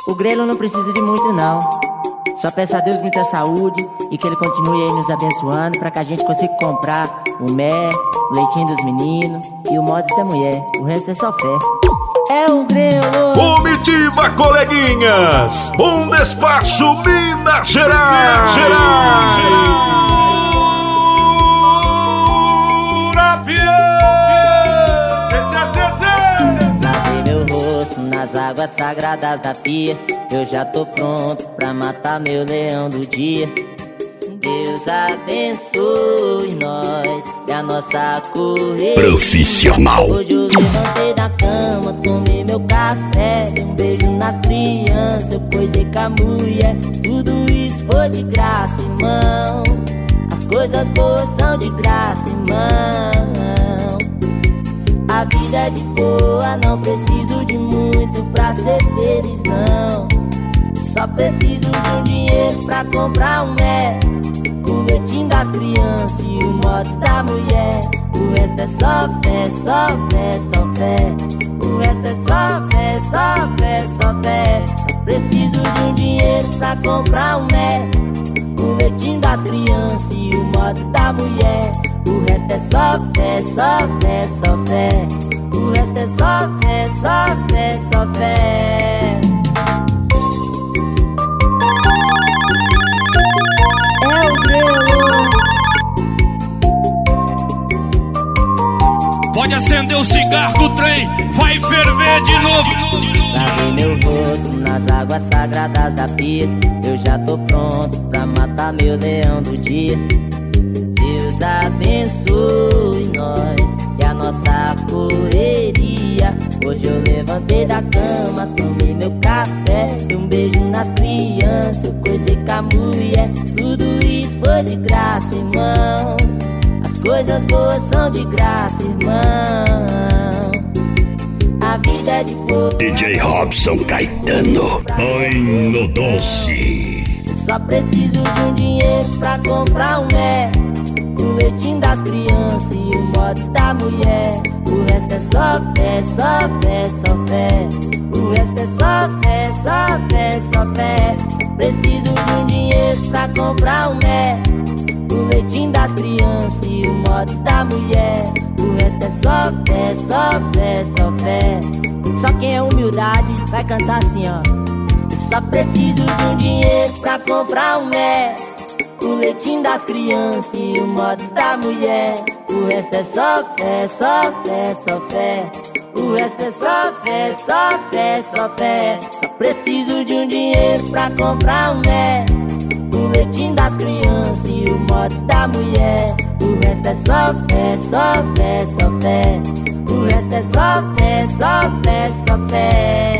O Grelo não precisa de muito não. Só peço a Deus muita saúde e que Ele continue aí nos abençoando pra que a gente consiga comprar o mé, o leitinho dos meninos e o mods da mulher. O resto é só fé. É o Grelo. Comitiva, coleguinhas. Bom Despacho, Minas Gerais. Lavei meu rosto nas águas sagradas da pia. Eu já tô pronto pra matar meu leão do dia. Deus abençoe nós e a nossa correria. Profissional. Hoje eu levantei da cama, tomei meu café, dei um beijo nas crianças, eu coisei com a mulher. Tudo isso foi de graça, irmão. As coisas boas são de graça, irmão. A vida é de boa, não preciso de muito pra ser feliz, não. Só preciso de um dinheiro pra comprar um mé, o leitinho das crianças e o mods da mulher. O resto é só fé, só fé, só fé. O resto é só fé, só fé, só fé. Só preciso de um dinheiro pra comprar um mé, o leitinho das crianças e o mods da mulher. O resto é só fé, só fé, só fé. O resto é só fé, só fé, só fé. É o Grelo. Pode acender o cigarro do trem, vai ferver de novo. Lavei meu rosto nas águas sagradas da pia. Eu já tô pronto pra matar meu leão do dia. Deus abençoe nós e a nossa correria. Hoje eu levantei da cama, tomei meu café, dei um beijo nas crianças, eu coisei com a mulher. Tudo isso foi de graça, irmão. As coisas boas são de graça, irmão. A vida é de boa. DJ Robson Caetano, põe no doce. Só preciso de um dinheiro pra comprar um mé, o leitinho das crianças e o mods da mulher. O resto é só fé, só fé, só fé. O resto é só fé, só fé, só fé. Só preciso de um dinheiro pra comprar um mé, o leitinho das crianças e o mods da mulher. O resto é só fé, só fé, só fé. Só quem é humildade vai cantar assim, ó. Só preciso de um dinheiro pra comprar um mé, o leitinho das crianças e o mods da mulher. O resto é só fé, só fé, só fé. O resto é só fé, só fé, só fé. Só preciso de um dinheiro pra comprar um mé, o leitinho das crianças e o mods da mulher. O resto é só fé, só fé, só fé. O resto é só fé, só fé, só fé.